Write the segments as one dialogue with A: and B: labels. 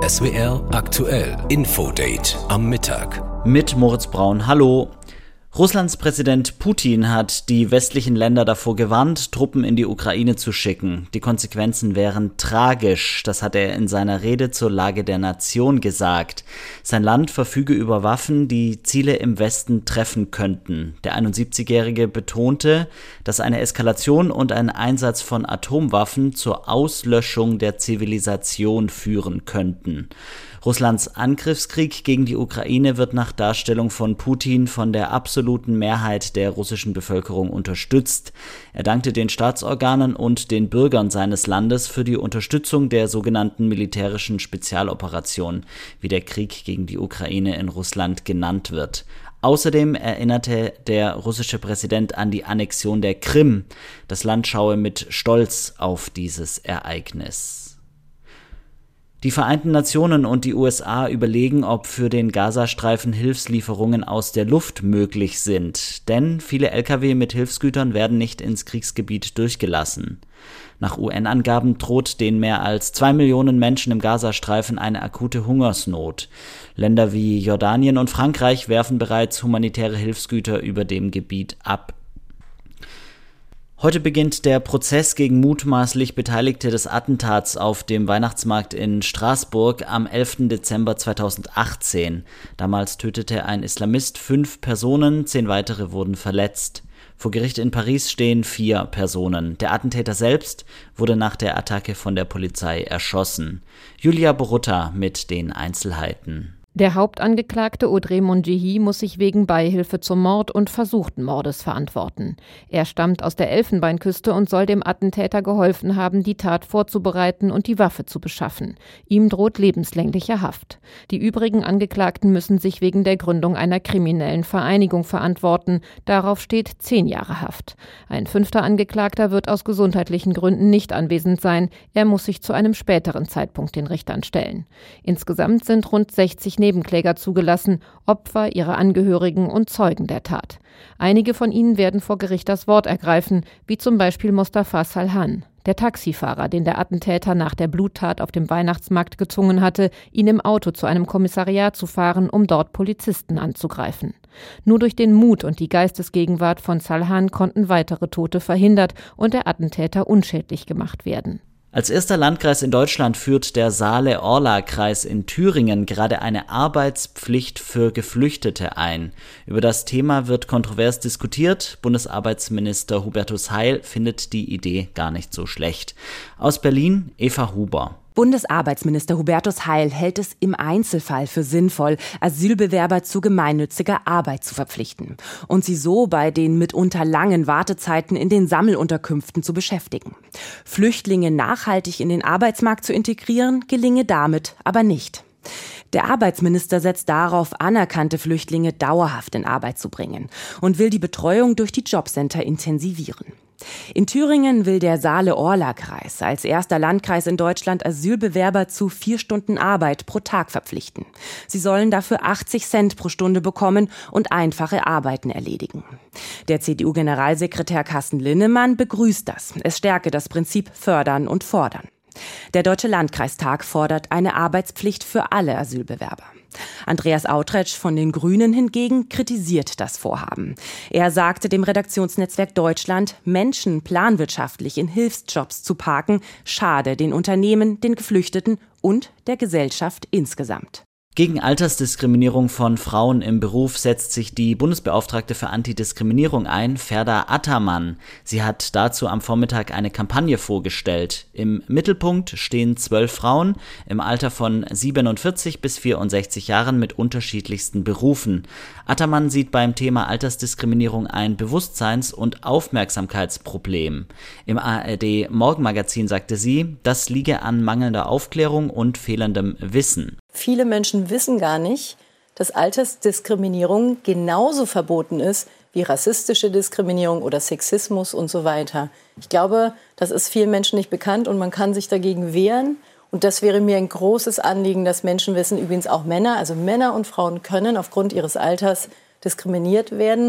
A: SWR aktuell Infodate am Mittag.
B: Mit Moritz Braun, hallo. Russlands Präsident Putin hat die westlichen Länder davor gewarnt, Truppen in die Ukraine zu schicken. Die Konsequenzen wären tragisch, das hat er in seiner Rede zur Lage der Nation gesagt. Sein Land verfüge über Waffen, die Ziele im Westen treffen könnten. Der 71-Jährige betonte, dass eine Eskalation und ein Einsatz von Atomwaffen zur Auslöschung der Zivilisation führen könnten. Russlands Angriffskrieg gegen die Ukraine wird nach Darstellung von Putin von der absoluten Mehrheit der russischen Bevölkerung unterstützt. Er dankte den Staatsorganen und den Bürgern seines Landes für die Unterstützung der sogenannten militärischen Spezialoperation, wie der Krieg gegen die Ukraine in Russland genannt wird. Außerdem erinnerte der russische Präsident an die Annexion der Krim. Das Land schaue mit Stolz auf dieses Ereignis. Die Vereinten Nationen und die USA überlegen, ob für den Gazastreifen Hilfslieferungen aus der Luft möglich sind, denn viele Lkw mit Hilfsgütern werden nicht ins Kriegsgebiet durchgelassen. Nach UN-Angaben droht den mehr als 2 Millionen Menschen im Gazastreifen eine akute Hungersnot. Länder wie Jordanien und Frankreich werfen bereits humanitäre Hilfsgüter über dem Gebiet ab. Heute beginnt der Prozess gegen mutmaßlich Beteiligte des Attentats auf dem Weihnachtsmarkt in Straßburg am 11. Dezember 2018. Damals tötete ein Islamist 5 Personen, 10 weitere wurden verletzt. Vor Gericht in Paris stehen 4 Personen. Der Attentäter selbst wurde nach der Attacke von der Polizei erschossen. Julia Borutta mit den Einzelheiten.
C: Der Hauptangeklagte Audrey Mongihi muss sich wegen Beihilfe zum Mord und versuchten Mordes verantworten. Er stammt aus der Elfenbeinküste und soll dem Attentäter geholfen haben, die Tat vorzubereiten und die Waffe zu beschaffen. Ihm droht lebenslängliche Haft. Die übrigen Angeklagten müssen sich wegen der Gründung einer kriminellen Vereinigung verantworten. Darauf steht 10 Jahre Haft. Ein 5. Angeklagter wird aus gesundheitlichen Gründen nicht anwesend sein. Er muss sich zu einem späteren Zeitpunkt den Richtern stellen. Insgesamt sind rund 60 Nebenkläger zugelassen, Opfer, ihre Angehörigen und Zeugen der Tat. Einige von ihnen werden vor Gericht das Wort ergreifen, wie zum Beispiel Mostafa Salhan, der Taxifahrer, den der Attentäter nach der Bluttat auf dem Weihnachtsmarkt gezwungen hatte, ihn im Auto zu einem Kommissariat zu fahren, um dort Polizisten anzugreifen. Nur durch den Mut und die Geistesgegenwart von Salhan konnten weitere Tote verhindert und der Attentäter unschädlich gemacht werden.
B: Als erster Landkreis in Deutschland führt der Saale-Orla-Kreis in Thüringen gerade eine Arbeitspflicht für Geflüchtete ein. Über das Thema wird kontrovers diskutiert. Bundesarbeitsminister Hubertus Heil findet die Idee gar nicht so schlecht. Aus Berlin, Eva Huber.
D: Bundesarbeitsminister Hubertus Heil hält es im Einzelfall für sinnvoll, Asylbewerber zu gemeinnütziger Arbeit zu verpflichten und sie so bei den mitunter langen Wartezeiten in den Sammelunterkünften zu beschäftigen. Flüchtlinge nachhaltig in den Arbeitsmarkt zu integrieren, gelinge damit aber nicht. Der Arbeitsminister setzt darauf, anerkannte Flüchtlinge dauerhaft in Arbeit zu bringen und will die Betreuung durch die Jobcenter intensivieren. In Thüringen will der Saale-Orla-Kreis als erster Landkreis in Deutschland Asylbewerber zu 4 Stunden Arbeit pro Tag verpflichten. Sie sollen dafür 80 Cent pro Stunde bekommen und einfache Arbeiten erledigen. Der CDU-Generalsekretär Carsten Linnemann begrüßt das. Es stärke das Prinzip Fördern und Fordern. Der Deutsche Landkreistag fordert eine Arbeitspflicht für alle Asylbewerber. Andreas Autretsch von den Grünen hingegen kritisiert das Vorhaben. Er sagte dem Redaktionsnetzwerk Deutschland, Menschen planwirtschaftlich in Hilfsjobs zu parken, schade den Unternehmen, den Geflüchteten und der Gesellschaft insgesamt.
B: Gegen Altersdiskriminierung von Frauen im Beruf setzt sich die Bundesbeauftragte für Antidiskriminierung ein, Ferda Ataman. Sie hat dazu am Vormittag eine Kampagne vorgestellt. Im Mittelpunkt stehen 12 Frauen im Alter von 47 bis 64 Jahren mit unterschiedlichsten Berufen. Ataman sieht beim Thema Altersdiskriminierung ein Bewusstseins- und Aufmerksamkeitsproblem. Im ARD Morgenmagazin sagte sie, das liege an mangelnder Aufklärung und fehlendem Wissen.
E: Viele Menschen wissen gar nicht, dass Altersdiskriminierung genauso verboten ist wie rassistische Diskriminierung oder Sexismus und so weiter. Ich glaube, das ist vielen Menschen nicht bekannt und man kann sich dagegen wehren. Und das wäre mir ein großes Anliegen, dass Menschen wissen, übrigens auch Männer, also Männer und Frauen können aufgrund ihres Alters diskriminiert werden.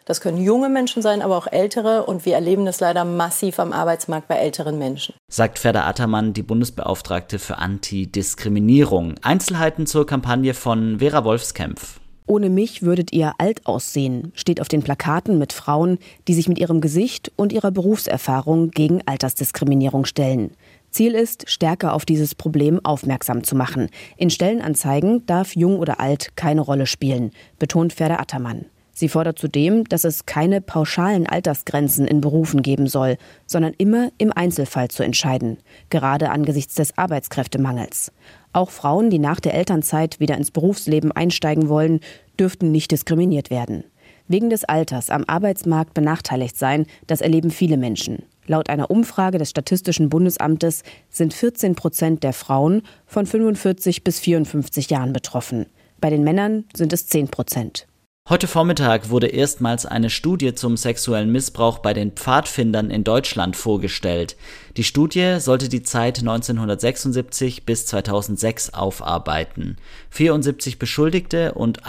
E: Das können junge Menschen sein, aber auch ältere. Und wir erleben das leider massiv am Arbeitsmarkt bei älteren Menschen.
B: Sagt Ferda Ataman, die Bundesbeauftragte für Antidiskriminierung. Einzelheiten zur Kampagne von Vera Wolfskämpf.
F: Ohne mich würdet ihr alt aussehen, steht auf den Plakaten mit Frauen, die sich mit ihrem Gesicht und ihrer Berufserfahrung gegen Altersdiskriminierung stellen. Ziel ist, stärker auf dieses Problem aufmerksam zu machen. In Stellenanzeigen darf jung oder alt keine Rolle spielen, betont Ferda Ataman. Sie fordert zudem, dass es keine pauschalen Altersgrenzen in Berufen geben soll, sondern immer im Einzelfall zu entscheiden, gerade angesichts des Arbeitskräftemangels. Auch Frauen, die nach der Elternzeit wieder ins Berufsleben einsteigen wollen, dürften nicht diskriminiert werden. Wegen des Alters am Arbeitsmarkt benachteiligt sein, das erleben viele Menschen. Laut einer Umfrage des Statistischen Bundesamtes sind 14% der Frauen von 45 bis 54 Jahren betroffen. Bei den Männern sind es 10%.
B: Heute Vormittag wurde erstmals eine Studie zum sexuellen Missbrauch bei den Pfadfindern in Deutschland vorgestellt. Die Studie sollte die Zeit 1976 bis 2006 aufarbeiten. 74 Beschuldigte und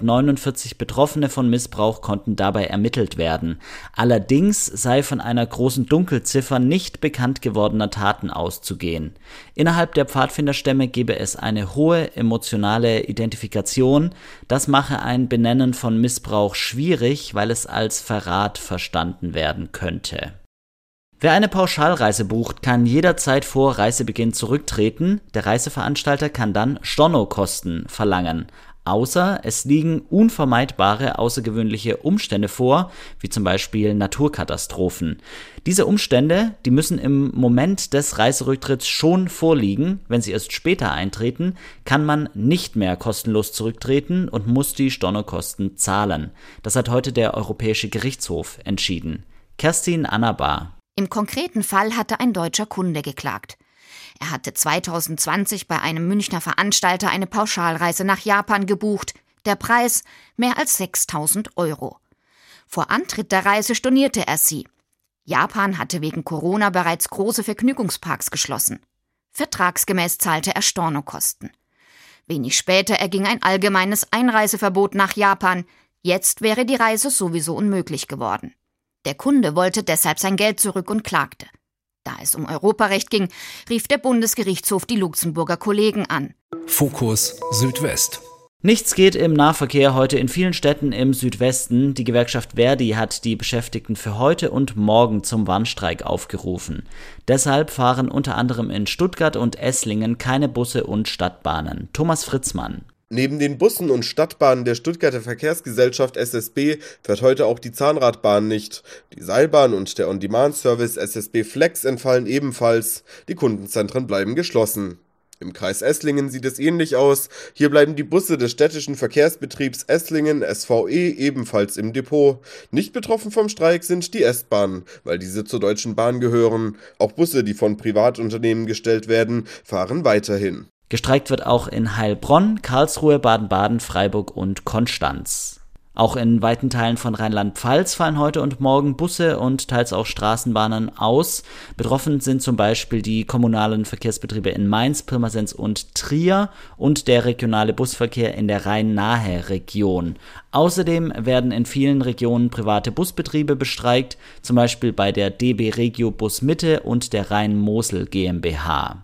B: 149 Betroffene von Missbrauch konnten dabei ermittelt werden. Allerdings sei von einer großen Dunkelziffer nicht bekannt gewordener Taten auszugehen. Innerhalb der Pfadfinderstämme gebe es eine hohe emotionale Identifikation. Das mache ein Benennen von Missbrauch schwierig, weil es als Verrat verstanden werden könnte. Wer eine Pauschalreise bucht, kann jederzeit vor Reisebeginn zurücktreten. Der Reiseveranstalter kann dann Stornokosten verlangen. Außer es liegen unvermeidbare außergewöhnliche Umstände vor, wie zum Beispiel Naturkatastrophen. Diese Umstände, die müssen im Moment des Reiserücktritts schon vorliegen. Wenn sie erst später eintreten, kann man nicht mehr kostenlos zurücktreten und muss die Stornokosten zahlen. Das hat heute der Europäische Gerichtshof entschieden. Kerstin Annabar.
G: Im konkreten Fall hatte ein deutscher Kunde geklagt. Er hatte 2020 bei einem Münchner Veranstalter eine Pauschalreise nach Japan gebucht. Der Preis mehr als 6.000 €. Vor Antritt der Reise stornierte er sie. Japan hatte wegen Corona bereits große Vergnügungsparks geschlossen. Vertragsgemäß zahlte er Stornokosten. Wenig später erging ein allgemeines Einreiseverbot nach Japan. Jetzt wäre die Reise sowieso unmöglich geworden. Der Kunde wollte deshalb sein Geld zurück und klagte. Da es um Europarecht ging, rief der Bundesgerichtshof die Luxemburger Kollegen an.
A: Fokus Südwest.
B: Nichts geht im Nahverkehr heute in vielen Städten im Südwesten. Die Gewerkschaft Verdi hat die Beschäftigten für heute und morgen zum Warnstreik aufgerufen. Deshalb fahren unter anderem in Stuttgart und Esslingen keine Busse und Stadtbahnen. Thomas Fritzmann.
H: Neben den Bussen und Stadtbahnen der Stuttgarter Verkehrsgesellschaft SSB fährt heute auch die Zahnradbahn nicht. Die Seilbahn und der On-Demand-Service SSB Flex entfallen ebenfalls. Die Kundenzentren bleiben geschlossen. Im Kreis Esslingen sieht es ähnlich aus. Hier bleiben die Busse des städtischen Verkehrsbetriebs Esslingen SVE ebenfalls im Depot. Nicht betroffen vom Streik sind die S-Bahnen, weil diese zur Deutschen Bahn gehören. Auch Busse, die von Privatunternehmen gestellt werden, fahren weiterhin.
B: Gestreikt wird auch in Heilbronn, Karlsruhe, Baden-Baden, Freiburg und Konstanz. Auch in weiten Teilen von Rheinland-Pfalz fallen heute und morgen Busse und teils auch Straßenbahnen aus. Betroffen sind zum Beispiel die kommunalen Verkehrsbetriebe in Mainz, Pirmasens und Trier und der regionale Busverkehr in der rhein-nahe Region. Außerdem werden in vielen Regionen private Busbetriebe bestreikt, zum Beispiel bei der DB Regio Bus Mitte und der Rhein-Mosel GmbH.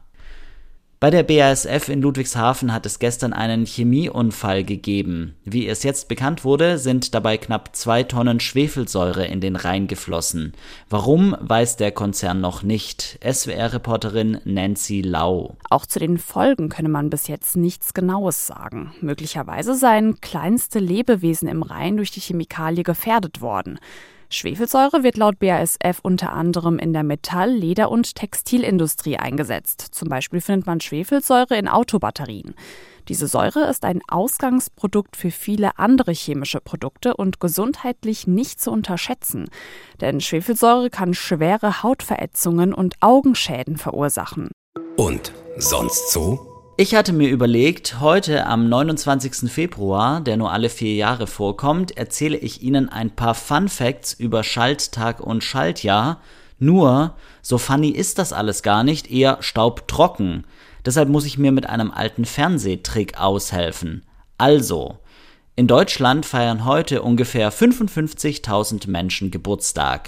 B: Bei der BASF in Ludwigshafen hat es gestern einen Chemieunfall gegeben. Wie es jetzt bekannt wurde, sind dabei knapp 2 Tonnen Schwefelsäure in den Rhein geflossen. Warum, weiß der Konzern noch nicht. SWR-Reporterin Nancy Lau.
I: Auch zu den Folgen könne man bis jetzt nichts Genaues sagen. Möglicherweise seien kleinste Lebewesen im Rhein durch die Chemikalie gefährdet worden. Schwefelsäure wird laut BASF unter anderem in der Metall-, Leder- und Textilindustrie eingesetzt. Zum Beispiel findet man Schwefelsäure in Autobatterien. Diese Säure ist ein Ausgangsprodukt für viele andere chemische Produkte und gesundheitlich nicht zu unterschätzen. Denn Schwefelsäure kann schwere Hautverätzungen und Augenschäden verursachen.
A: Und sonst so?
B: Ich hatte mir überlegt, heute am 29. Februar, der nur alle 4 Jahre vorkommt, erzähle ich Ihnen ein paar Fun Facts über Schalttag und Schaltjahr. Nur, so funny ist das alles gar nicht, eher staubtrocken. Deshalb muss ich mir mit einem alten Fernsehtrick aushelfen. Also, In Deutschland feiern heute ungefähr 55.000 Menschen Geburtstag.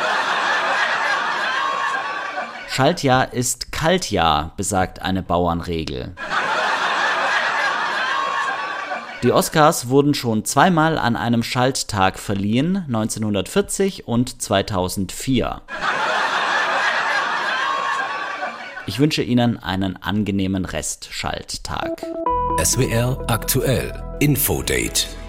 B: Schaltjahr ist Kaltjahr, besagt eine Bauernregel. Die Oscars wurden schon zweimal an einem Schalttag verliehen, 1940 und 2004. Ich wünsche Ihnen einen angenehmen Restschalttag.
A: SWR aktuell Infodate.